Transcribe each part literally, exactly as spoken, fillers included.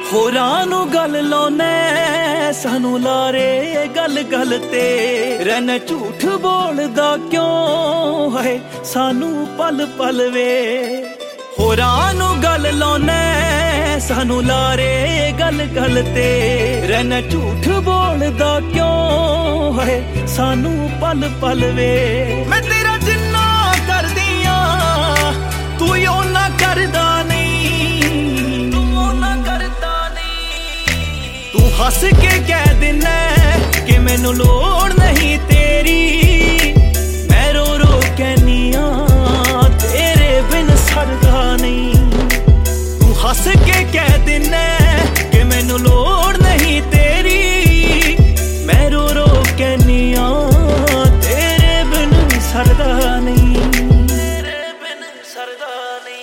ਹੋਰਾਂ ਨੂੰ ਗੱਲ ਲਾਉਨੇ ਸਾਨੂੰ ਲਾਰੇ ਗੱਲ ਗੱਲ ਤੇ ਰਹਿਣਾ ਝੂਠ ਬੋਲਦਾ ਕਿਉਂ ਹੈ ਸਾਨੂੰ ਪਲ ਪਲ ਵੇ ਹੋਰਾਂ ਨੂੰ ਗੱਲ ਲਾਉਨੇ ਸਾਨੂੰ ਲਾਰੇ ਗੱਲ ਗੱਲ ਤੇ ਰਹਿਣਾ ਝੂਠ ਬੋਲਦਾ ਕਿਉਂ ਹੈ ਸਾਨੂੰ ਪਲ ਪਲ ਵੇ ਮੈਂ ਤੇਰਾ ਜਿੰਨਾ ਕਰਦੀ ਆਂ ਤੂੰ ਉਹ ਨਾ ਕਰਦਾ ਨਹੀਂ ਤੂੰ ਉਹ ਨਾ ਕਰਦਾ ਨਹੀਂ ਤੂੰ ਹੱਸ ਕੇ ਕਹਿ ਦਿੰਦਾ ਕਿ ਮੈਨੂੰ ਲੋੜ ਨਹੀਂ ਤੇਰੀ ਮੈਂ ਰੋ ਰੋ ਕਹਿਨੀ ਆਂ ਤੇਰੇ ਬਿਨ ਸਰਦਾ ਨਹੀਂ ਤੂੰ ਹੱਸ ਕੇ ਕਹਿ ਦਿੰਦਾ ਕਿ ਮੈਨੂੰ ਲੋੜ ਨਹੀਂ ਤੇਰੀ ਮੈਂ ਰੋ ਰੋ ਕਹਿਨੀ ਆਂ ਤੇਰੇ ਬਿਨ ਸਰਦਾ ਨਹੀਂ ਤੇਰੇ ਬਿਨ ਸਰਦਾ ਨਹੀਂ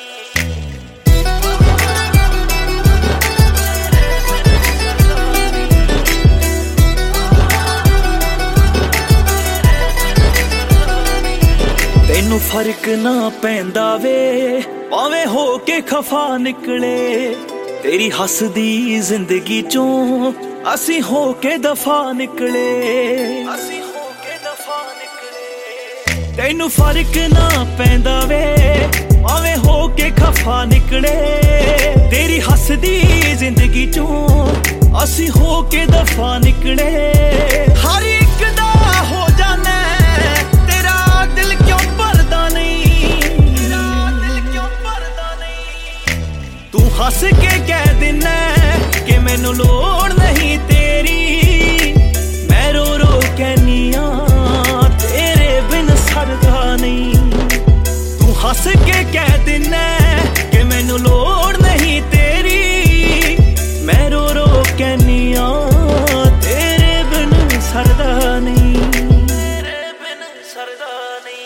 ਤੈਨੂੰ ਫਰਕ ਨਾ ਪੈਂਦਾ ਵੇ ਭਾਵੇਂ ਹੋ ਕੇ ਖਫਾ ਨਿਕਲੇ ਤੇਰੀ ਹੱਸਦੀ ਜ਼ਿੰਦਗੀ ਚੋਂ ਅਸੀਂ ਹੋ ਕੇ ਦਫਾ ਨਿਕਲੇ ਅਸੀਂ ਹੋ ਕੇ ਦਫਾ ਨਿਕਲੇ ਤੈਨੂੰ ਫਰਕ ਨਾ ਪੈਂਦਾ ਵੇ ਭਾਵੇਂ ਹੋ ਕੇ ਖਫਾ ਨਿਕਲੇ ਤੇਰੀ ਹੱਸਦੀ ਜ਼ਿੰਦਗੀ ਚੋਂ ਅਸੀਂ ਹੋ ਕੇ ਦਫਾ ਨਿਕਲੇ ਹਰ ਇੱਕ ਦਾ ਹੋ ਜਾਣਾ ਤੇਰਾ ਦਿਲ ਕਿਉਂ ਭਰਦਾ ਨਹੀਂ ਤੇਰਾ ਦਿਲ ਕਿਉਂ ਭਰਦਾ ਨਹੀਂ ਤੂੰ ਹੱਸ ਕੇ ਕਹਿ ਦਿੰਦਾ ਕਿ ਮੈਨੂੰ ਲੋੜ ਨਹੀਂ ਤੇਰੀ ਮੈਂ ਰੋ ਰੋ ਕਹਿਨੀ ਆਂ ਤੇਰੇ ਬਿਨ ਸਰਦਾ ਨਹੀਂ ਤੂੰ ਹੱਸ ਕੇ ਕਹਿ ਦਿੰਦਾ ਕਿ ਮੈਨੂੰ ਲੋੜ ਨਹੀਂ ਤੇਰੀ ਮੈਂ ਰੋ ਰੋ ਕਹਿਨੀ ਆਂ ਤੇਰੇ ਬਿਨ ਸਰਦਾ ਨਹੀਂ ਤੇਰੇ ਬਿਨ ਸਰਦਾ ਨਹੀਂ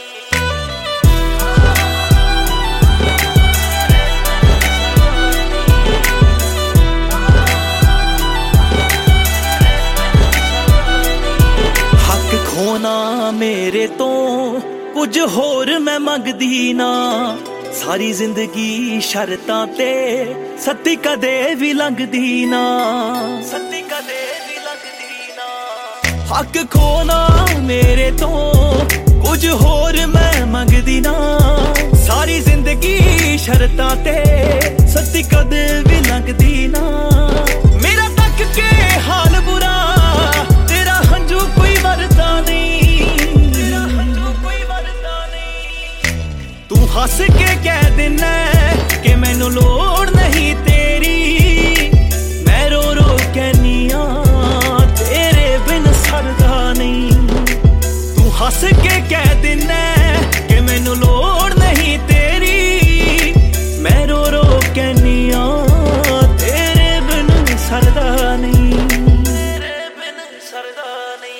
ਖੋਣਾ ਮੇਰੇ ਤੋਂ ਕੁਝ ਹੋਰ ਮੈਂ ਮੰਗਦੀ ਨਾ ਸਾਰੀ ਜ਼ਿੰਦਗੀ ਸ਼ਰਤਾਂ ਤੇ ਸੱਤੀ ਕਦੇ ਵੀ ਲੰਘਦੀ ਨਾ ਸੱਤੀ ਕਦੇ ਵੀ ਲੰਘਦੀ ਨਾ ਹੱਕ ਖੋਣਾ ਮੇਰੇ ਤੋਂ ਕੁਝ ਹੋਰ ਮੈਂ ਮੰਗਦੀ ਨਾ ਸਾਰੀ ਜ਼ਿੰਦਗੀ ਸ਼ਰਤਾਂ ਤੇ ਸੱਤੀ ਕਦੇ ਵੀ ਲੰਘਦੀ ਨਾ ਮੇਰਾ ਤੱਕ ਕੇ ਹਾਲ ਬੁਰਾ ਤੇਰਾ ਹੰਝੂ ਕੋਈ ਵਰਦਾ ਨਹੀਂ ਤੇਰਾ ਹੰਝੂ ਕੋਈ ਵਰਦਾ ਨਹੀਂ ਤੂੰ ਹੱਸ ਕੇ ਕਹਿ ਦਿੰਦਾ ਕਿ ਮੈਨੂੰ ਲੋੜ ਨਹੀਂ ਤੇਰੀ ਮੈਂ ਰੋ ਰੋ ਕਹਿਨੀ ਆਂ ਤੇਰੇ ਬਿਨ ਸਰਦਾ ਨਹੀਂ ਤੂੰ ਹੱਸ ਕੇ ਕਹਿ ਦਿੰਦਾ ਕਿ ਮੈਨੂੰ ਲੋੜ ਨਹੀਂ ਤੇਰੀ ਮੈਂ ਰੋ ਰੋ ਕਹਿਨੀ ਆਂ ਤੇਰੇ ਬਿਨ ਸਰਦਾ ਨਹੀਂ ਤੇਰੇ ਬਿਨ ਸਰਦਾ ਨਹੀਂ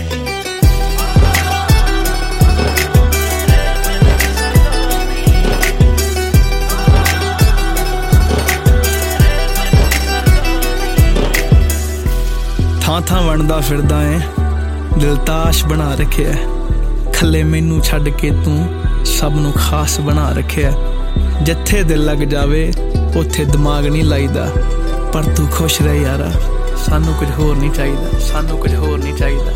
ਥਾਂ ਥਾਂ ਵੰਡਦਾ ਫਿਰਦਾ ਏ ਦਿਲ ਤਾਸ਼ ਬਣਾ ਰੱਖਿਆ ਖੱਲੇ ਮੈਨੂੰ ਛੱਡ ਕੇ ਤੂੰ ਸਭ ਨੂੰ ਖਾਸ ਬਣਾ ਰੱਖਿਆ ਜਿੱਥੇ ਦਿਲ ਲੱਗ ਜਾਵੇ ਉੱਥੇ ਦਿਮਾਗ ਨਹੀਂ ਲਾਈਦਾ ਪਰ ਤੂੰ ਖੁਸ਼ ਰਹਿ ਯਾਰਾ ਸਾਨੂੰ ਕੁਝ ਹੋਰ ਨਹੀਂ ਚਾਹੀਦਾ ਸਾਨੂੰ ਕੁਝ ਹੋਰ ਨਹੀਂ ਚਾਹੀਦਾ